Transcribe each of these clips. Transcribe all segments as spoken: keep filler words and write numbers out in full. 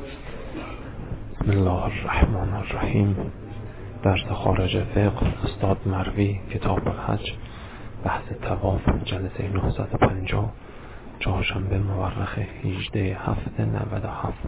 بسم الله الرحمن الرحیم. درس خارج فقه استاد مروی، کتاب الحج، بحث طواف، جلسه نهصد و پنجاه، چهارشنبه مورخ هجده هفت نود و هفت.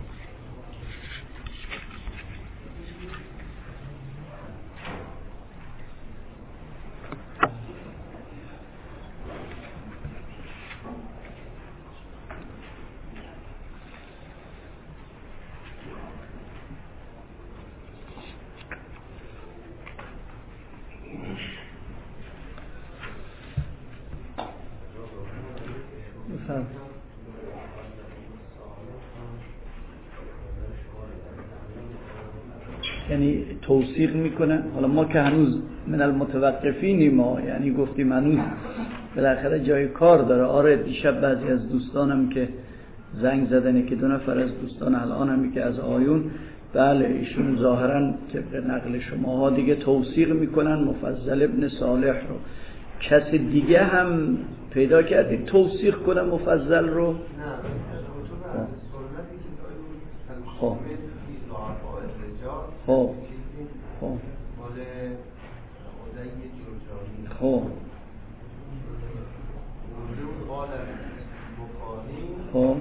یعنی توثیق میکنن. حالا ما که هنوز من المتوقفینیم، ما یعنی گفتیم هنوز بالاخره جای کار داره. آره دیشب بعضی از دوستانم که زنگ زدن، که دو نفر از دوستان الان هم که از آیون، بله ایشون ظاهرا طبق نقل شماها دیگه توثیق میکنن مفضل ابن صالح رو. کسی دیگه هم پیدا کردید توثیق کنه مفضل رو؟ خب خب خب خب خب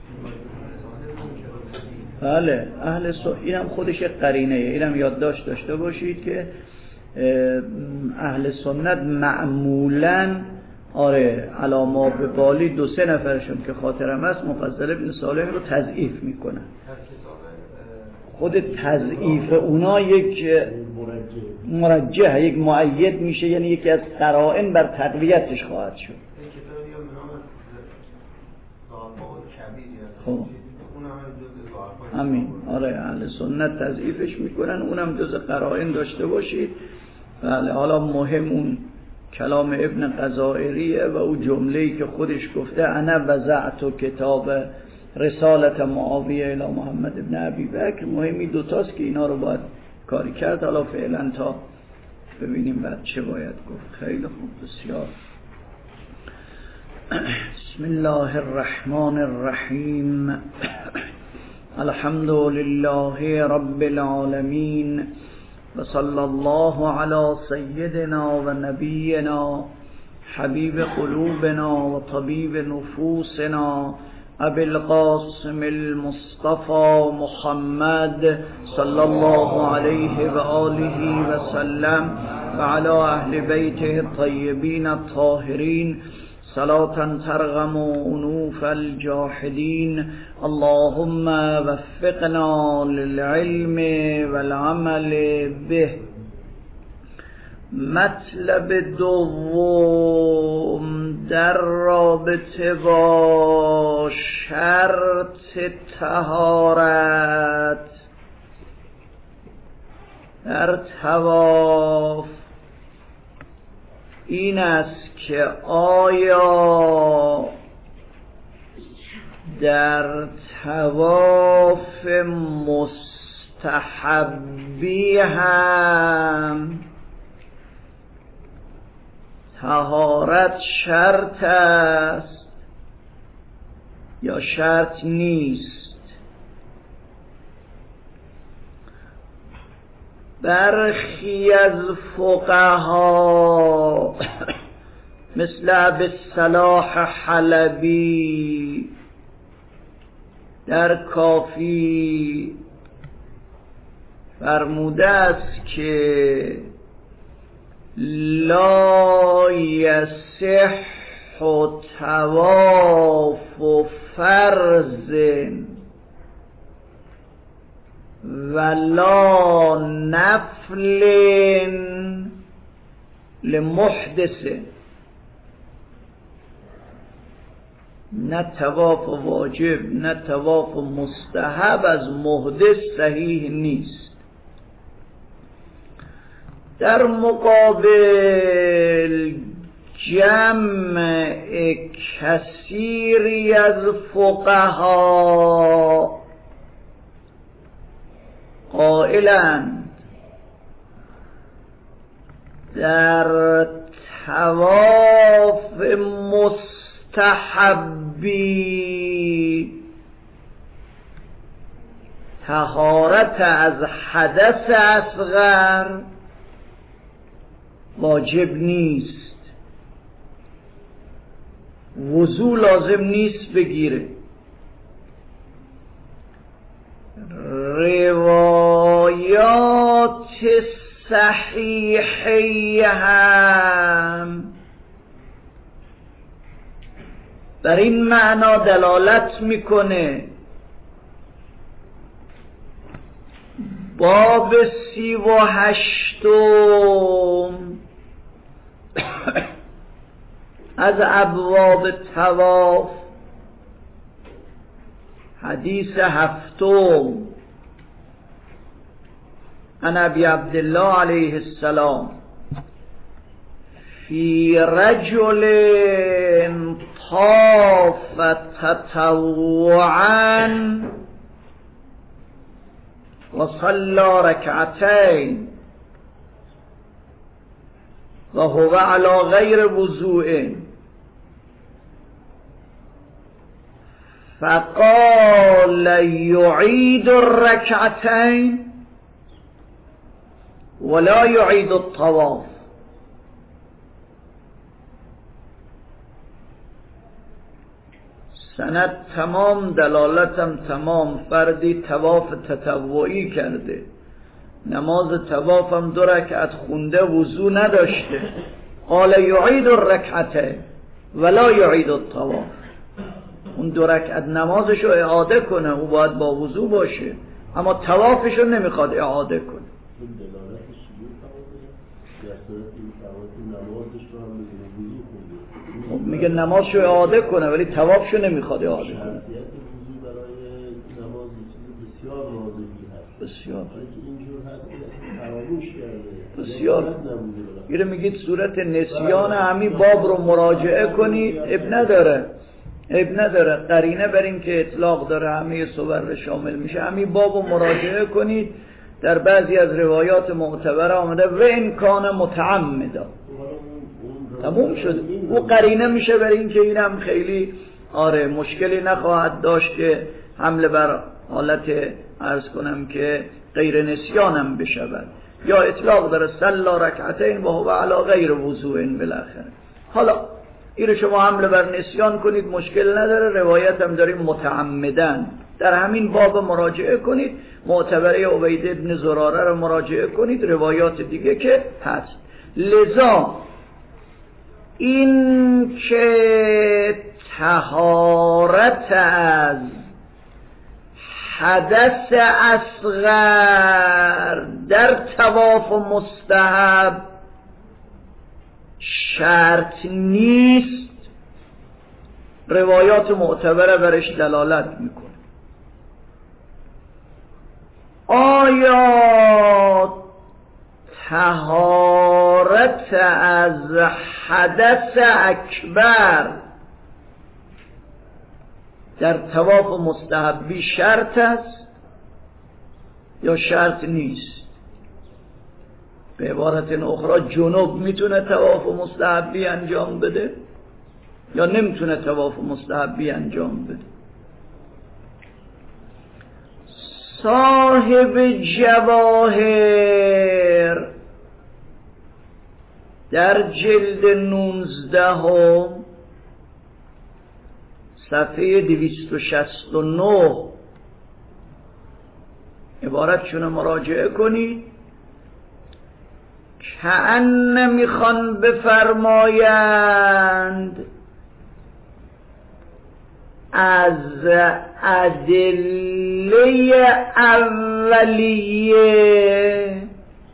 بله اهل سنت اینم خودش قرینه، اینم یادداشت داشته باشید که اهل سنت معمولاً آره علاما به بالی دو سه نفرشون که خاطرم هست مفضل ابن صالح رو تضعیف میکنن. خود تضعیف اونا یک مرجح، یک مؤید میشه، یعنی یکی از قرائن بر تقویتش خواهد شد. خب همین آره اهل سنت تضعیفش میکنن، اونم جز قرائن داشته باشید. بله حالا مهم اون کلام ابن قزائریه و اون جمله‌ای که خودش گفته انا وضعت کتاب رسالت معاویه الی محمد ابن ابی بکر. مهمی دوتاست که اینا رو باید کاری کرد. حالا فعلا تا ببینیم بعد چه باید گفت. خیلی خوب، بسیار. بسم الله الرحمن الرحیم. الحمد لله رب العالمین و صلی الله علی سیدنا و نبینا حبیب قلوبنا و طبیب نفوسنا ابی القاسم المصطفى محمد صلی الله علیه و آله و سلم و علی اهل بیته الطیبین الطاهرین صلاة ترغم انوف الجاحدین. اللهم وفقنا للعلم والعمل به. مطلب دوم در رابطه با شرط طهارت در طواف این است که آیا در طواف مستحبی هم طهارت شرط است یا شرط نیست؟ برخی از فقها مثل ابی الصلاح حلبی در کافی فرموده است که لا یصح طواف فرض ولا نفل لمحدث. نه طواف واجب نه طواف مستحب از محدث صحیح نیست. در مقابل جمع کثیری از فقها قائلند در طواف مستحبی طهارت از حدث اصغر واجب نیست، وضو لازم نیست بگیره. روایات صحیحی هم در این معنا دلالت میکنه. باب سی و هشتم از ابواب طواف، حدیث هفتم عن ابی عبدالله علیه السلام فی رجل طاف تطوعا و صلی رکعتین و هو علی غیر وضوء فقال يعيد الركعتين ولا يعيد الطواف. سند تمام، دلالتم تمام. فردی طواف تطوعی کرده، نماز طوافم دو رکعت خونده، وضو نداشته. قال يعيد الركعتين ولا يعيد الطواف. اون دو رکعت نمازشو اعاده کنه، او باید با وضو باشه، اما طوافشو نمیخواد اعاده کنه. خب میگه نمازشو اعاده کنه ولی طوافشو نمیخواد اعاده کنه. بسیار بسیار میره میگید صورت نسیان همین باب رو مراجعه کنید، اب نداره اب نداره قرینه بر این که اطلاق داره همه صور شامل میشه. همین باب رو مراجعه کنید، در بعضی از روایات معتبره آمده و این کان متعمدا. تموم شد. او قرینه میشه بر این که اینم خیلی آره مشکلی نخواهد داشت که حمله بر حالت عرض کنم که غیر نسیانم بشود. یا اطلاق داره صلی رکعتین و هو علی غیر وضوء بالاخره. حالا این رو شما حمله بر نسیان کنید مشکل نداره، روایت هم داریم متعمدن. در همین باب مراجعه کنید، معتبره عبید ابن زراره رو مراجعه کنید، روایات دیگه که هست. لذا این که طهارت از حدث اصغر در طواف مستحب شرط نیست، روایات معتبره برش دلالت میکنه. آیا طهارت از حدث اکبر در طواف مستحبی شرط است یا شرط نیست؟ به عبارت اخرى جنوب میتونه طواف مستحبی انجام بده یا نمیتونه طواف مستحبی انجام بده؟ صاحب جواهر در جلد نوزدهم صفحه دویست و شصت و نه عبارتشون مراجعه کنید. کأن میخوان بفرمایند از ادله اولیه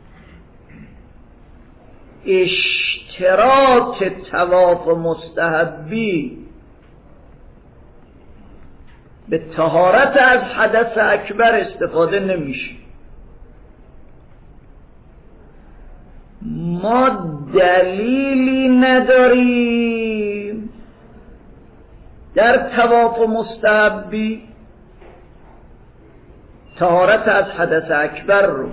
اشتراط طواف مستحبی به طهارت از حدث اکبر استفاده نمیشه. ما دلیلی نداریم در طواف مستحبی طهارت از حدث اکبر رو،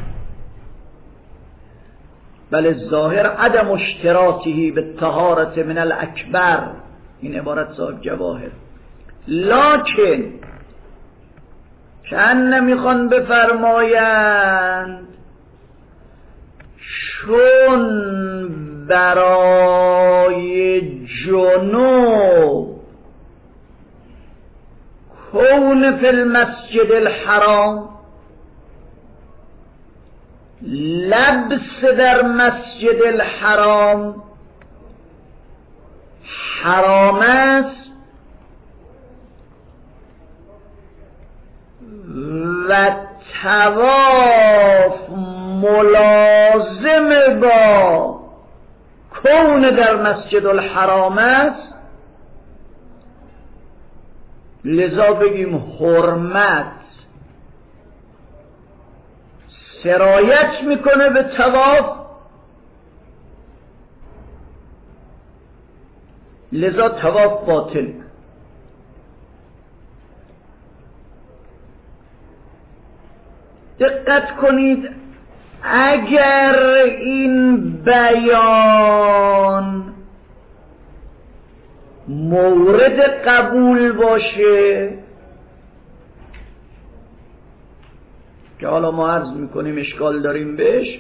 بل ظاهر عدم اشتراطه به طهارت من الاکبر. این عبارت صاحب جواهر. لکن چند نمیخوان بفرمایند چون برای جنوب کون فی المسجد الحرام، لبس در مسجد الحرام حرام است و طواف ملازم با کون در مسجد الحرام است، لذا بگیم حرمت سرایت میکنه به طواف، لذا طواف باطل. دقت کنید، اگر این بیان مورد قبول باشه که حالا ما عرض میکنیم اشکال داریم بهش،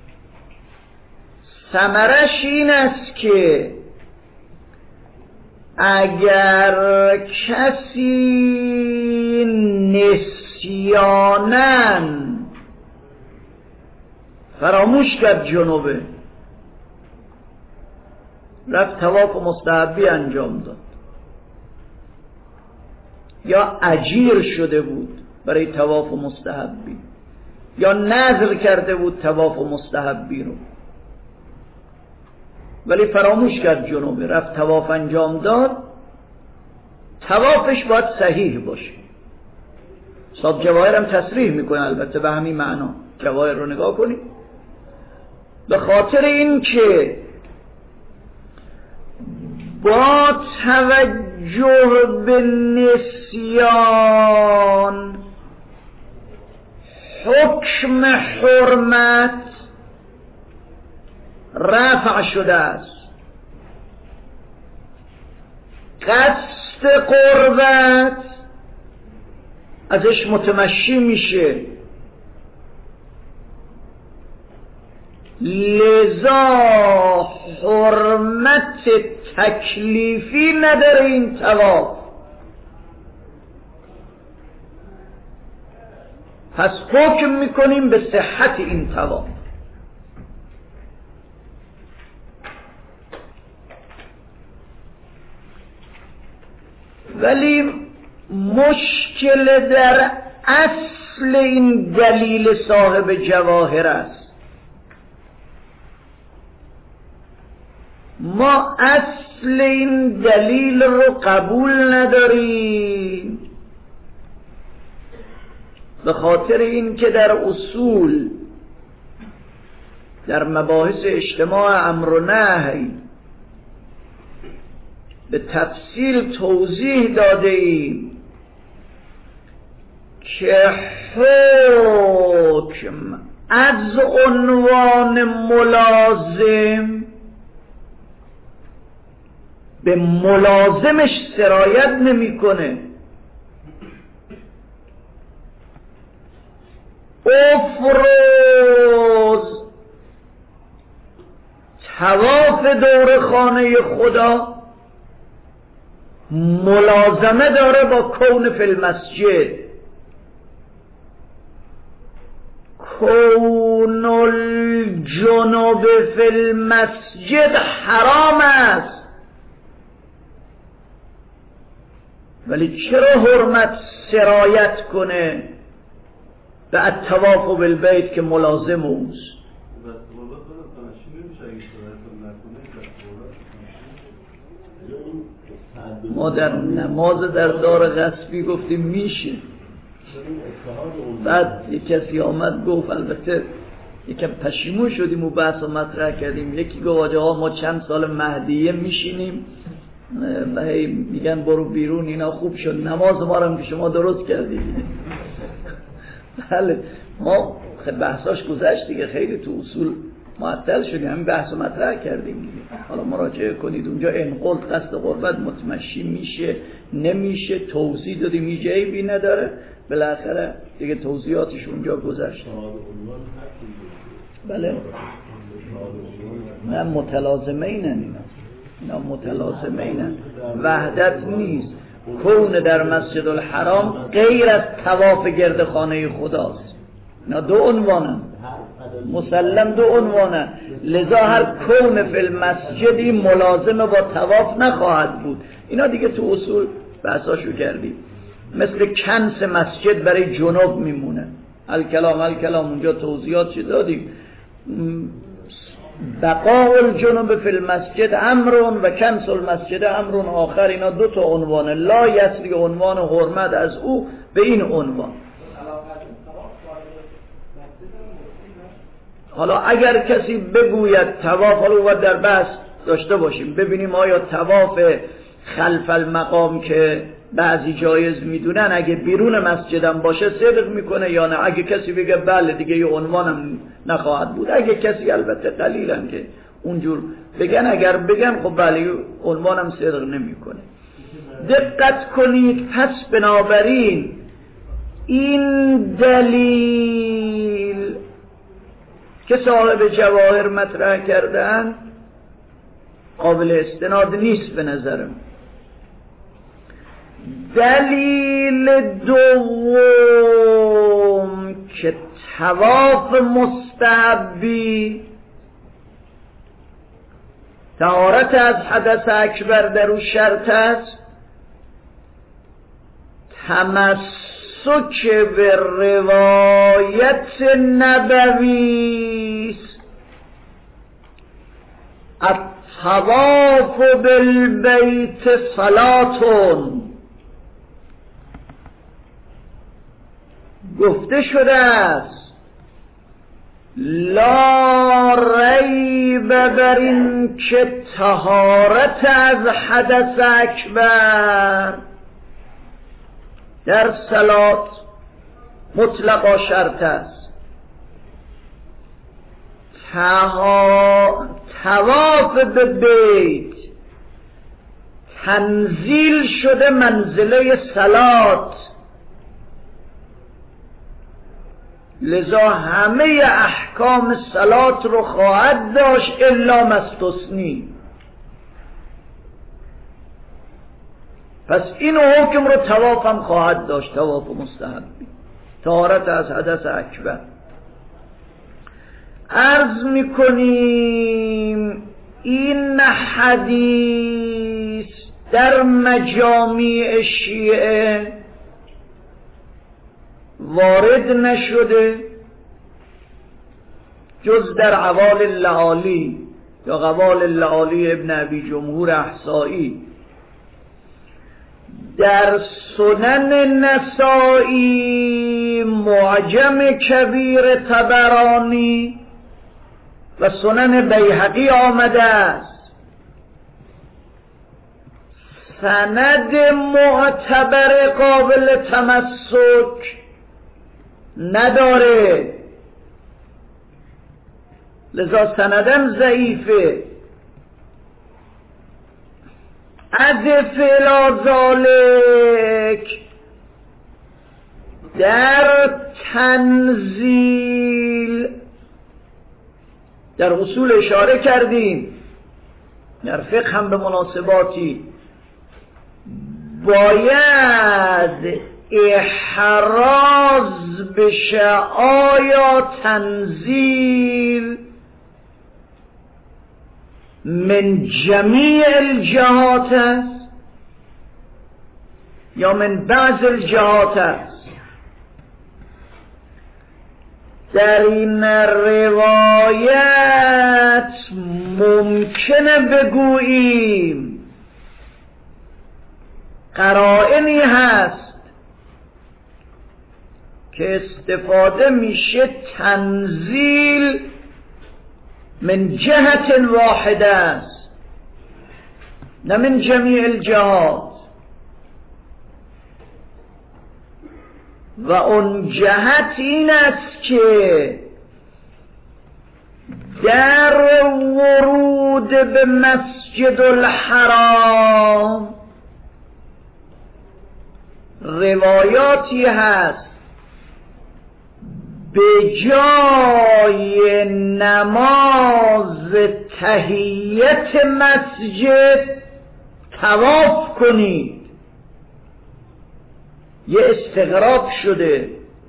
ثمرش این است که اگر کسی نسیاناً فراموش کرد جنوبه، رفت طواف مستحبی انجام داد یا اجیر شده بود برای طواف مستحبی یا نذر کرده بود طواف مستحبی رو، ولی فراموش کرد جنوبه، رفت طواف انجام داد، طوافش باید صحیح باشه. صاحب جواهر هم تصریح میکنه البته به همین معنا، جواهر رو نگاه کنید. به خاطر این که با توجه به نسیان حکم حرمت رفع شده است، قصد قربت ازش متمشی میشه، لذا حرمت تکلیفی نداره این طواف. پس حکم میکنیم به صحت این طواف. ولی مشکل در اصل این دلیل صاحب جواهر است. ما اصل این دلیل رو قبول نداریم، به خاطر این که در اصول در مباحث اجتماع امر و نهی به تفصیل توضیح داده ایم که حکم از عنوان ملازم به ملازمش سرایت نمیکنه. افروز طواف دور خانه خدا ملازمه داره با کون فی المسجد. کون الجنوب فی المسجد حرام است، ولی چرا حرمت سرایت کنه به الطواف بالبیت که ملازم اوست؟ ما در نماز در دار غصبی گفتیم میشه، بعد یک کسی آمد گفت، البته یکم پشیمون شدیم و بحث و مطرح کردیم، یکی گفت آجه ها ما چند سال مهدیه میشینیم و هی میگن برو بیرون، اینا خوب شد، نماز ما رو هم که شما درست کردید. بله ما خیلی بحثاش گذشت دیگه، خیلی تو اصول معطل شدیم، همین بحث و مطرح کردیم دیگه. حالا مراجعه کنید اونجا انقل قصد قربت متمشی میشه نمیشه، توضیح دادیم، هیچ عیبی نداره. بالاخره دیگه توضیحاتش اونجا گذشت. بله نه متلازمه اینن اینا اینا متلازمه اینن، وحدت نیست. کون در مسجد الحرام غیر از طواف گرد خانه خداست. اینا دو عنوانن، مسلم دو عنوانن. لذا هر کون فی المسجدی ملازم با طواف نخواهد بود. اینا دیگه تو اصول بحثاشو کردیم. مثل کنس مسجد برای جنوب میمونه. الکلام الکلام اونجا توضیحات چی دادیم. بقاء الجنوب فی المسجد امرون و کنس المسجد امرون آخر. اینا دو تا عنوانه، لا یسری عنوان حرمت از او به این عنوان. حالا اگر کسی بگوید طواف، حالا باید در بحث داشته باشیم ببینیم آیا طواف خلف المقام که بعضی جایز میدونن اگه بیرون مسجدم باشه صدق میکنه یا نه. اگه کسی بگه بله دیگه یه عنوانم نخواهد بود. اگه کسی البته قلیلن که اونجور بگن، اگر بگن خب بله عنوانم صدق نمیکنه. دقت کنید. پس بنابراین این دلیل که صاحب جواهر مطرح کردن قابل استناد نیست به نظرم. دلیل دوم که طواف مستحبی طهارت از حدث اکبر در او شرط است، تمسک به روایت نبوی است. الطواف بالبیت صلاتون. گفته شده است لا ریب بر این که طهارت از حدث اکبر در صلات مطلقا شرط است. طواف به بیت تنزیل شده منزله صلات، لذا همه احکام صلات رو خواهد داشت الا مستثنی. پس این حکم رو طواف هم خواهد داشت، طواف مستحبی، طهارت از حدث اکبر. عرض میکنیم این حدیث در مجامع شیعه وارد نشده جز در قوال اللعالی یا قوال اللعالی ابن ابی جمهور احصایی. در سنن نسائی، معجم کبیر طبرانی و سنن بیهقی آمده است. سند معتبر قابل تمسک نداره، لذا سندم ضعیفه. عدف الی ذالک در تنزیل در اصول اشاره کردیم، در فقه هم به مناسباتی باید احراز بشه آیا تنزیل من جمیع الجهات است یا من بعض الجهات است. در این روایت ممکنه بگوییم قرائنی هست که استفاده میشه تنزیل من جهت واحده است نه من جمیع الجهات، و اون جهت این است که در ورود به مسجد الحرام روایاتی هست به جای نماز تحیت مسجد طواف کنید. یه استغراب شده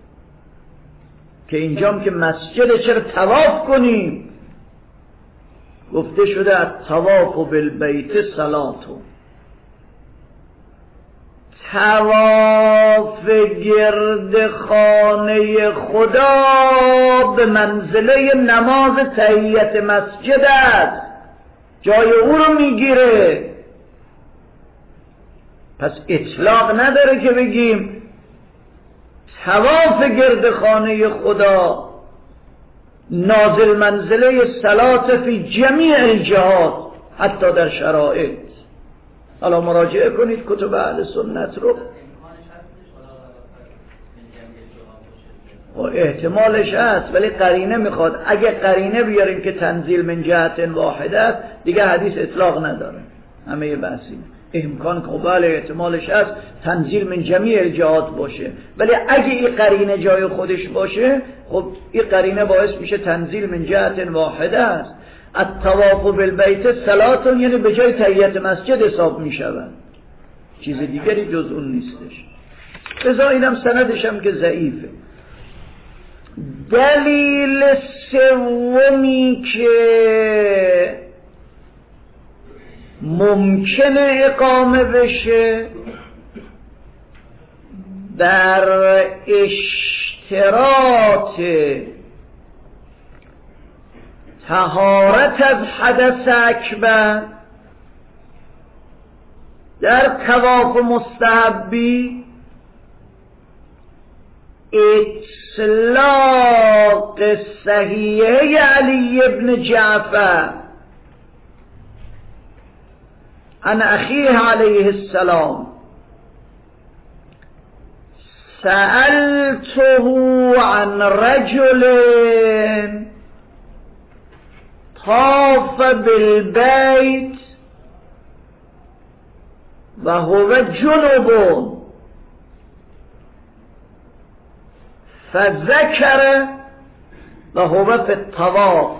که اینجام که مسجد چرا طواف کنیم؟ گفته شده الطواف بالبیت صلاتو. طواف گرد خانه خدا به منزله نماز تحیت مسجد است، جای او رو میگیره. پس اطلاق نداره که بگیم طواف گرد خانه خدا نازل منزله صلات فی جمیع الجهات، حتی در شرائط. حالا مراجعه کنید کتب اهل سنت رو. و احتمالش هست ولی قرینه میخواد. اگه قرینه بیاریم که تنزیل من جهت واحده است دیگه حدیث اطلاق نداره. همه بحثی امکان قبال احتمالش هست تنزیل من جمیع الجهات باشه، ولی اگه این قرینه جای خودش باشه خب این قرینه باعث میشه تنزیل من جهت واحده است. الطواف بالبیت صلاتون یعنی به جای تحیت مسجد حساب میشود، چیز دیگری جز اون نیستش. لذا اینم سندش هم که ضعیفه. دلیل سومی که ممکنه اقامه بشه در اشتراط طهارت از حدث اکبر در طواف مستحبی اطلاق صحیحه علی ابن جعفر عن اخیه علیه السلام سألته عن رجل طاف بالبيت وهو جنب فذكر وهو في الطواف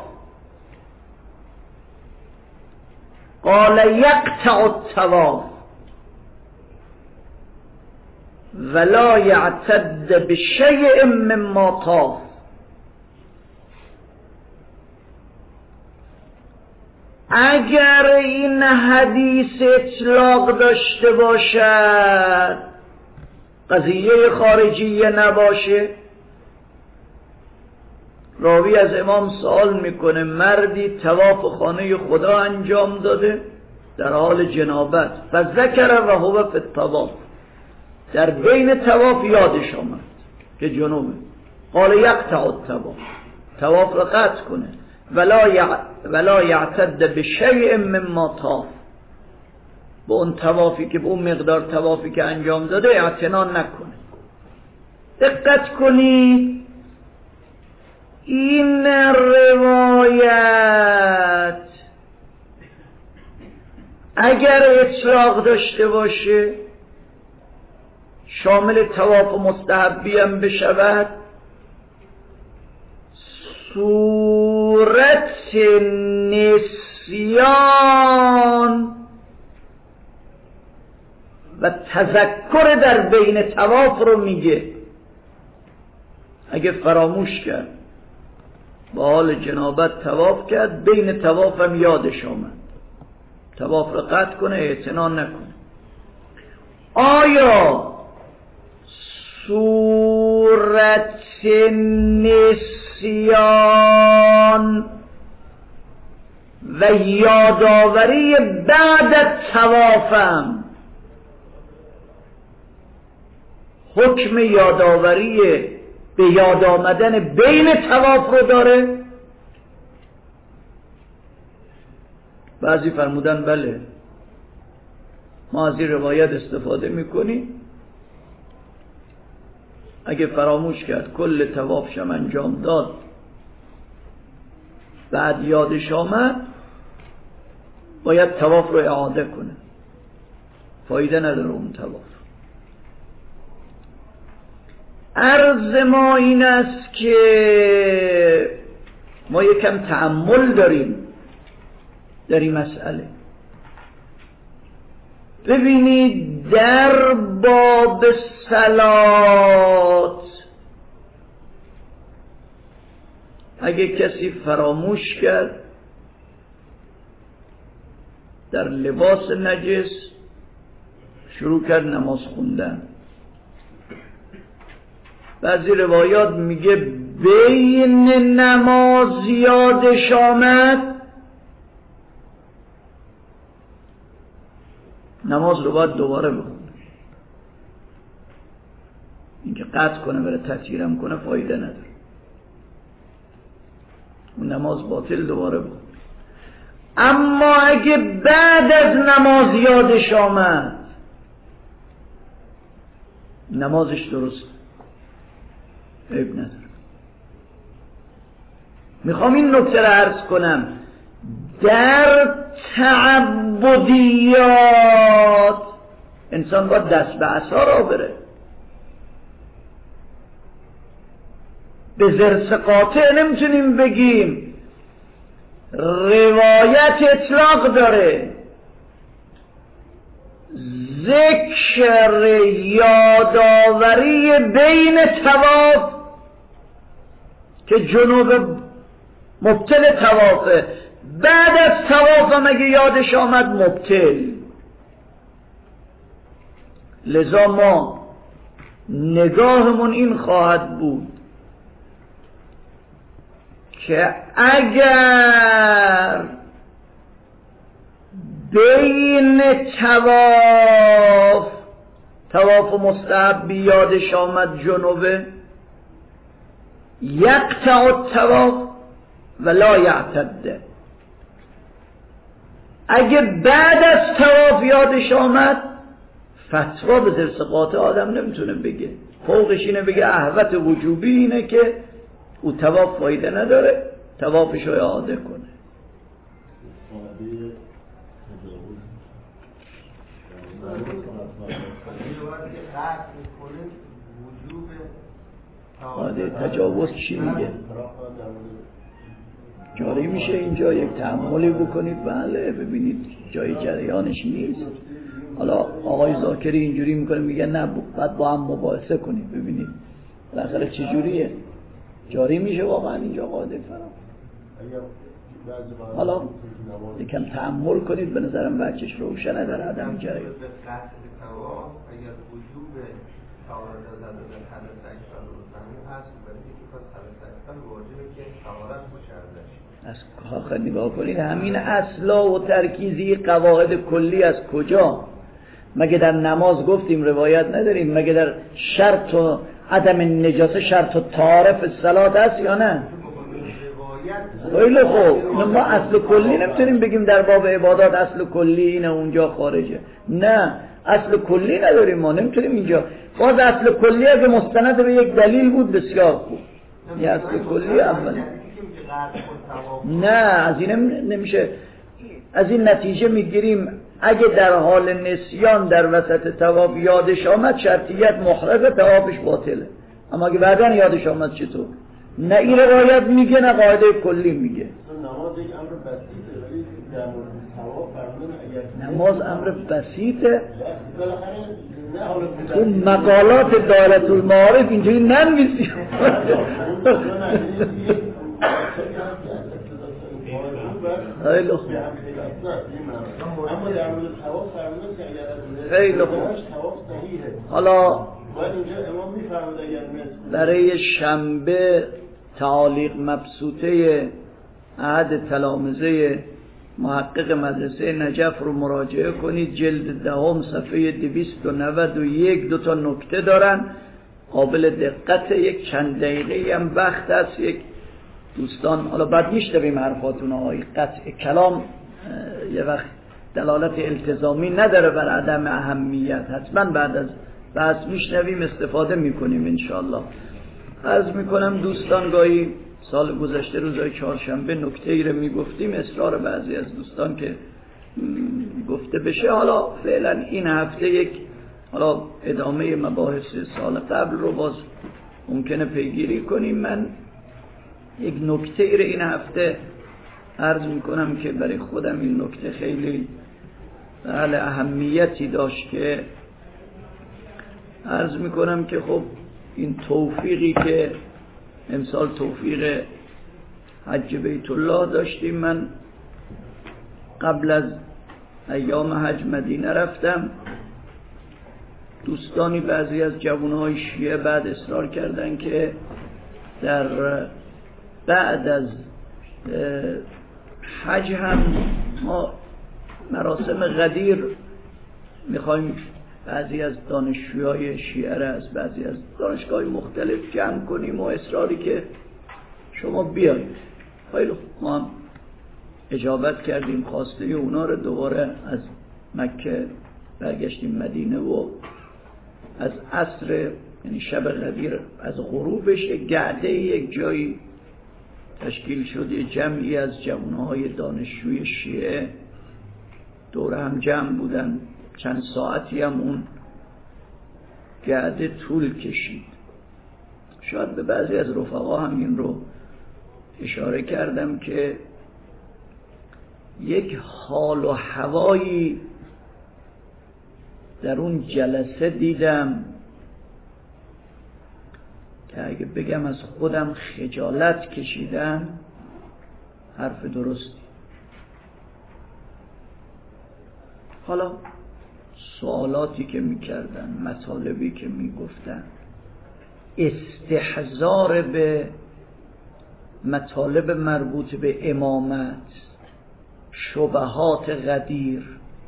قال يقطع الطواف ولا يعتد بشيء مما طاف. اگر این حدیث اطلاق داشته باشد، قضیه خارجیه نباشه، راوی از امام سوال میکنه مردی طواف خانه خدا انجام داده در حال جنابت و ذکر و هو فی الطواف، در بین طواف یادش آمد که جنوبه، قال یقطع الطواف، طواف را قطع کنه، ولا یع... ولا یعتد بشیء مما طاف، به اون طوافی که به اون مقدار طوافی که انجام داده اعتنا نکنه. دقت کنید این روایت اگر اطلاق داشته باشه شامل طواف مستحبی هم بشود، صورت نسیان و تذکر در بین طواف رو میگه. اگه فراموش کرد با حال جنابت طواف کرد، بین طواف هم یادش آمد، طواف رو قطع کنه، اعتنا نکنه. آیا صورت نسیان و یادآوری بعد از طوافم حکم یادآوری به یاد آمدن بین طواف رو داره؟ بعضی فرمودن بله، ما از این روایت استفاده میکنیم، اگه فراموش کرد کل طوافشم انجام داد بعد یادش آمد باید طواف رو اعاده کنه، فایده نداره اون طواف. عرض ما این است که ما یکم تأمل داریم در این مسئله. ببینید در باب صلات اگه کسی فراموش کرد در لباس نجس شروع کرد نماز خوندن، بعضی روایات میگه بین نماز یادش آمد، نماز رو باید دوباره بخونه. اینکه قطع کنه بره تطهیرم کنه فایده نداره، اون نماز باطل دوباره بخونه. اما اگه بعد از نماز یادش آمد نمازش درست، عیب نداره. میخوام این نکته رو عرض کنم، در تعبدیات انسان باید دست به عصا را بره. به ضرس قاطع نمیتونیم بگیم، روایت اطلاق داره. ذکر یادآوری بین طواف که جنوب مبتل طوافه، بعد از طواف هم اگه یادش آمد مبتل. لذا ما نگاهمون این خواهد بود که اگر بین طواف طواف مستحب یادش آمد جنوبه، یقطع الطواف ولا یعتد. اگه بعد از طواف یادش آمد، فتوا به ضرس قاطع آدم نمیتونه بگه، فوقش اینه بگه احوط وجوبی اینه که او طواف فایده نداره، طوافش رو اعاده کنه. اعاده تجاوز چی میگه؟ جاری میشه اینجا یک تأملی بکنید، بله ببینید جای جریانش نیست. حالا آقای ذاکری اینجوری میکنه میگه نه بعد با هم مباحثه کنید ببینید بالاخره چجوریه. جاری میشه واقعا اینجا قاعده فرام. حالا یکم تأمل کنید، به نظرم بچهش روشنه در عدم جریان. اگر وجوب طهارت از عدد حدث اکبر رو زمین اصل بدید که پس حدث اکبر واجبه که طهارت باشه ازش. از آخر نگاه کنید همین اصلا و ترکیزی قواعد کلی از کجا؟ مگه در نماز گفتیم روایت نداریم؟ مگه در شرط و عدم نجاسه شرط و تعارف صلات هست یا نه؟ خیلی خوب، ما اصل کلی نمیتونیم بگیم در باب عبادات اصل کلی اینه اونجا خارجه. نه اصل کلی نداریم، ما نمیتونیم اینجا. باز اصل کلی اگه مستند به یک دلیل بود بسیار خوب، یه اصل کلی اول. نه از این نمیشه. از این نتیجه میگیریم اگه در حال نسیان در وسط طواف یادش آمد شرطیت محرزه، طوافش باطله. اما اگه بعداً یادش آمد چطور؟ نه این روایت میگه نه قاعده کلی میگه. نماز یک امر بسیطه ولی در مورد طواف فرمودن اگر نماز امر بسیطه. تو مقالات دایره المعارف اینجوری ننویسی. خیلی خوب. اما در مورد طواف فرمودن که اگر خیلی خوب. طواف صحیحه. حالا باید اینجا امام میفرمود اگر برای شنبه تعالیق مبسوطه عهد تلامذه محقق مدرسه نجف رو مراجعه کنید، جلد دهم صفحه دویست و نود و یک. دو تا نکته دارن قابل دقت، یک چند دقیقه هم وقت است. یک دوستان حالا بعد میشنویم حرفاتون آقای قطع کلام یه وقت دلالت التزامی نداره بر عدم اهمیت، حتما بعد از بحث میشنویم استفاده میکنیم انشاءالله. عرض میکنم دوستان گاهی سال گذشته روزهای چهارشنبه نکته ای رو میگفتیم، اصرار بعضی از دوستان که گفته بشه. حالا فعلا این هفته یک حالا ادامه مباحث سال قبل رو باز ممکنه پیگیری کنیم. من یک نکته ای این هفته عرض میکنم که برای خودم این نکته خیلی بله اهمیتی داشت که عرض میکنم که خب این توفیقی که امسال توفیق حج بیت الله داشتیم، من قبل از ایام حج مدینه رفتم. دوستانی بعضی از جوانهای شیعه بعد اصرار کردن که در بعد از حج هم ما مراسم غدیر میخوایم بعضی از دانشجوهای شیعه را از بعضی از دانشگاه مختلف جمع کنیم و اصراری که شما بیایید. خیلی ما هم اجابت کردیم خواسته اونا رو. دوباره از مکه برگشتیم مدینه و از عصر یعنی شب غدیر از غروبش گعده یک جایی تشکیل شد، یه جمعی از جوانهای دانشجوی شیعه دور هم جمع بودن. چند ساعتی هم اون گعده طول کشید. شاید به بعضی از رفقا هم این رو اشاره کردم که یک حال و هوایی در اون جلسه دیدم که اگه بگم از خودم خجالت کشیدم حرف درستی. حالا سوالاتی که میکردن، مطالبی که میگفتن، استحضار به مطالب مربوط به امامت، شبهات غدیر،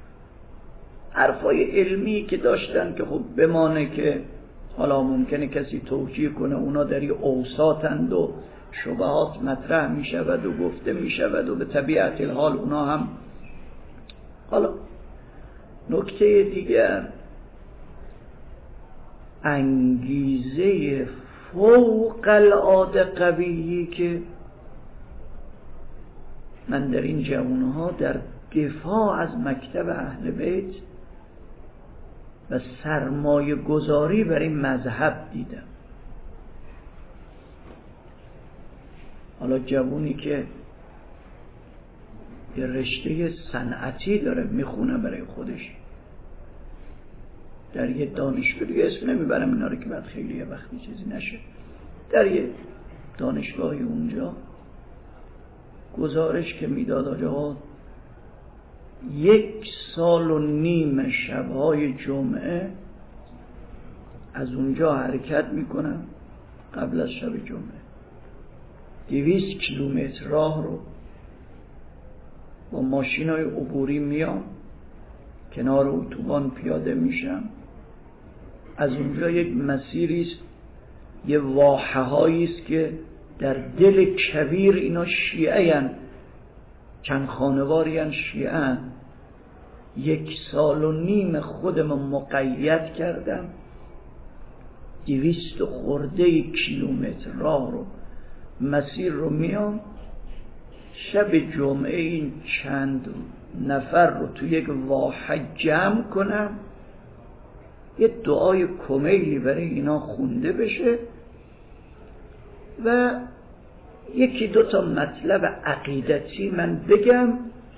حرفای علمی که داشتن که خب بمانه که حالا ممکنه کسی توجیه کنه اونا در یه اوساطند و شبهات مطرح می شود و گفته می شود و به طبیعت الحال اونا هم. حالا نکته دیگر، انگیزه فوق العاده قویی که من در این جوانها در دفاع از مکتب اهل بیت و سرمایه گذاری بر این مذهب دیدم. حالا جوونی که یه رشته صنعتی داره میخونه برای خودش در یه دانشگاه، دیگه اسم نمیبرم اینا رو که بعد خیلی یه وقتی چیزی نشه، در یه دانشگاهی اونجا گزارش که میداد آجا یک سال و نیم شبهای جمعه از اونجا حرکت میکنم قبل از شب جمعه، دویست کیلومتر راه رو با ماشینای عبوری میام، کنار اتوبان پیاده میشم، از اونجا یک مسیریست، یه واحه هاییست که در دل کویر اینا شیعه هن، چند خانواری هن شیعه هن. یک سال و نیم خودم مقید کردم، دویست خورده کیلومتر راه رو مسیر رو میام، شب جمعه این چند نفر رو تو یک واحه جمع کنم، یه دعای کمیلی برای اینا خونده بشه و یکی دو تا مطلب عقیدتی من بگم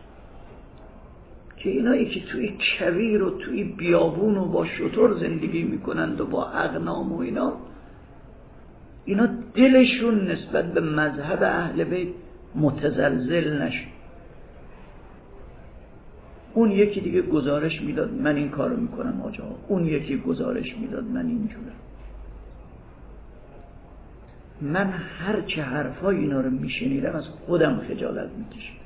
که اینا یکی توی کویر و توی بیابون و با شتر زندگی میکنند و با اغنام و اینا اینا دلشون نسبت به مذهب اهل بیت متزلزل نشه. اون یکی دیگه گزارش میداد من این کارو میکنم آجا، اون یکی گزارش میداد من اینجورم. من هر چه حرفای اینا رو میشنیدم از خودم خجالت میکشیدم.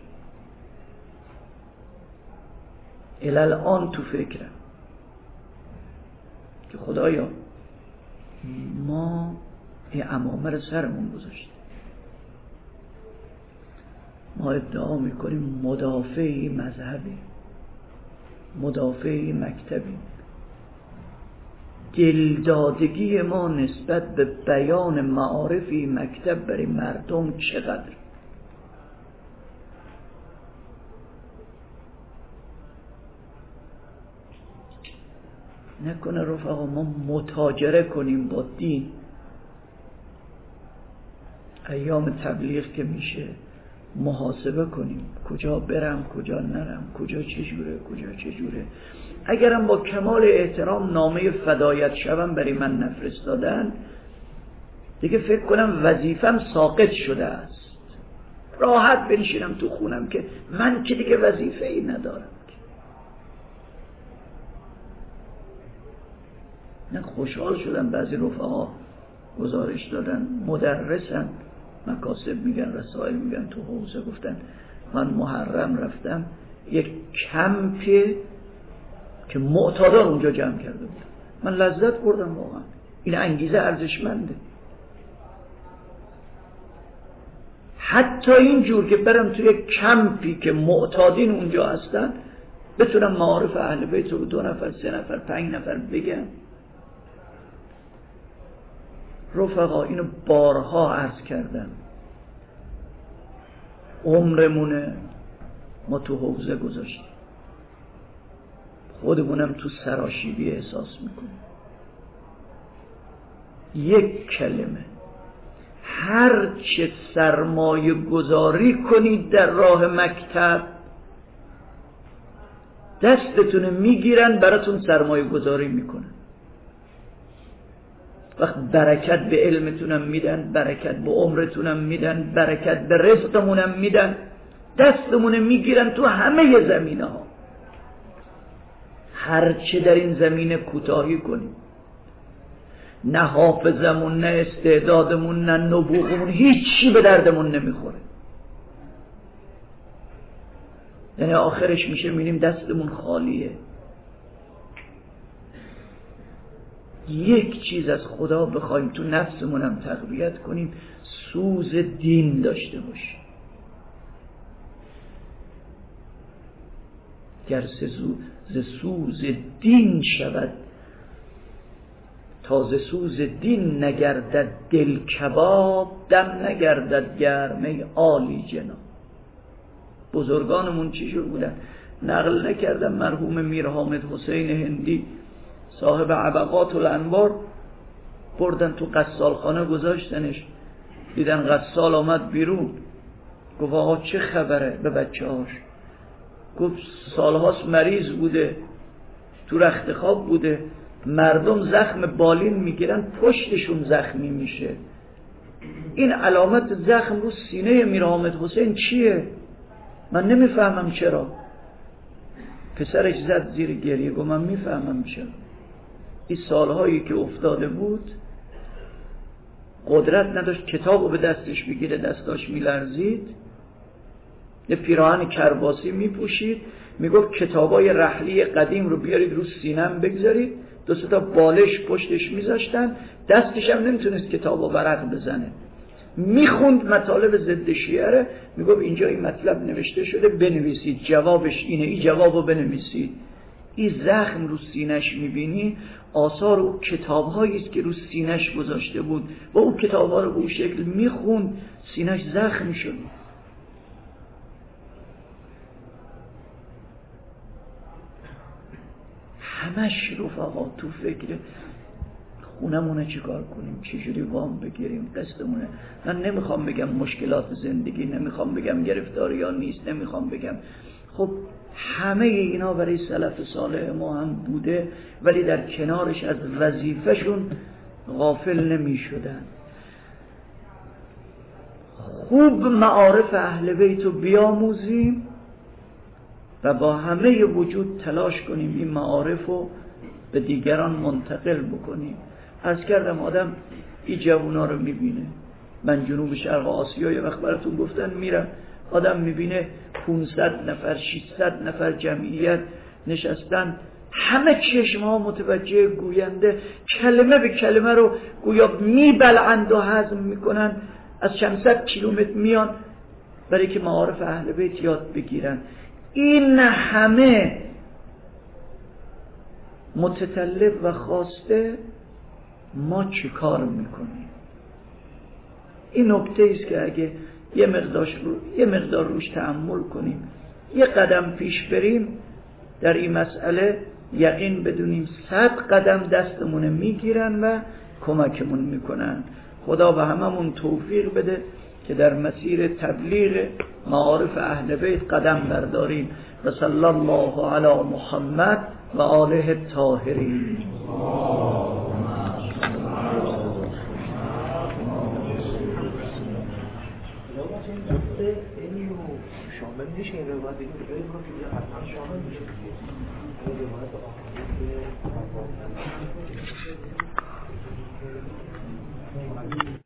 الان تو فکرم که خدایا ما این امامه رو سرمون گذاشتیم، ما ادعا میکنیم مدافعی مذهبی، مدافعی مکتبی، دلدادگی ما نسبت به بیان معارفی مکتب برای مردم چقدر. نکنه رفقا ما متاجره کنیم با دین ایام تبلیغ که میشه محاسبه کنیم، کجا برم کجا نرم، کجا چجوره کجا چجوره. اگرم با کمال احترام نامه فدایت شوم برای من نفرستادن، دیگه فکر کنم وظیفم ساقط شده است، راحت بنشینم تو خونم که من که دیگه وظیفه ای ندارم. نه خوشحال شدم بعضی رفقا گزارش دادن، مدرسن، مکاسب میگن، رسائل میگن، تو حوزه گفتن من محرم رفتم یک کمپی که معتادان اونجا جمع کرده بودن، من لذت بردم واقعا. این انگیزه ارزشمنده. حتی اینجور که برم توی کمپی که معتادین اونجا هستن بتونم معارف اهل بیت رو دو نفر سه نفر پنج نفر بگم. رفقا اینو بارها عرض کردم، عمرمونه ما تو حوزه گذاشتیم، خودمونم تو سراشیبی احساس میکنیم. یک کلمه هر چه سرمایه گذاری کنید در راه مکتب دستتون میگیرن براتون سرمایه گذاری میکنن. وقت برکت به علمتونم میدن، برکت به عمرتونم میدن، برکت به رزقمونم میدن، دستمون میگیرن تو همه زمینه ها. هرچه در این زمینه کوتاهی کنیم، نه حافظمون، نه استعدادمون، نه نبوغمون، هیچی به دردمون نمیخوره. یعنی آخرش میشه میبینیم دستمون خالیه. یک چیز از خدا بخوایم تو نفسمونم تقویت کنیم، سوز دین داشته باشیم. گر ز سوز دین شود تا ز سوز دین نگردد دل کباب، دم نگردد گرمه عالی جناب. بزرگانمون چیشون بودن؟ نقل نکردم مرحوم میر حامد حسین هندی صاحب عبقات الانوار، بردن تو غسالخانه گذاشتنش، دیدن غسال آمد بیرون، گفت آقا چه خبره به بچه هاش؟ گفت سالهاست مریض بوده، تو رخت خواب بوده، مردم زخم بالین میگیرن پشتشون زخمی میشه، این علامت زخم رو سینه میر حامد حسین چیه؟ من نمیفهمم چرا. پسرش زد زیر گریه، گفت من میفهمم چرا. این سالهایی که افتاده بود قدرت نداشت کتاب رو به دستش بگیره، دستاش میلرزید، یه پیراهن کرباسی میپوشید، میگفت کتابای رحلی قدیم رو بیارید رو سینم بگذارید، دو سه تا بالش پشتش میذاشتن، دستش هم نمیتونست کتابا ورق بزنه، میخوند مطالب ضد شیعه، میگفت اینجا این مطلب نوشته شده بنویسید، جوابش اینه، این جوابو بنویسید. این زخم رو سینش میبینی آثار او کتاب‌هایی است که رو سینش گذاشته بود و او کتاب‌ها رو به اون شکل میخوند، سینش زخم شد. همش رفقا تو فکر خونمونه چی کار کنیم، چجوری وام بگیریم، قسطمونه. من نمیخوام بگم مشکلات زندگی، نمیخوام بگم گرفتاری ها نیست، نمیخوام بگم، خب همه اینا برای سلف صالح ما هم بوده، ولی در کنارش از وظیفه‌شون غافل نمی شدن. خوب معارف اهل بیت رو بیاموزیم و با همه وجود تلاش کنیم این معارف رو به دیگران منتقل بکنیم. عرض کردم آدم این جوونا رو میبینه، من جنوب شرق آسیا یه وقت براتون گفتن میرم، آدم میبینه پانصد نفر ششصد نفر جمعیت نشستن، همه چشم ها متوجه گوینده، کلمه به کلمه رو گویا میبلعند و هضم میکنن، از چند صد کیلومتر میان برای که معارف اهل بیت یاد بگیرن. این همه متطلب و خواسته، ما چی کار میکنیم؟ این نکته است که اگه یه مقدار رو یه مقدار روش تأمل کنیم، یه قدم پیش بریم در این مسئله، یقین بدونیم صد قدم دستمون میگیرن و کمکمون میکنن. خدا به هممون توفیق بده که در مسیر تبلیغ معارف اهل بیت قدم برداریم. و صلی الله علی محمد و آله الطاهرین. شامل میشه این روایت دیگه بگید که حتما شامل میشه این روایت آخری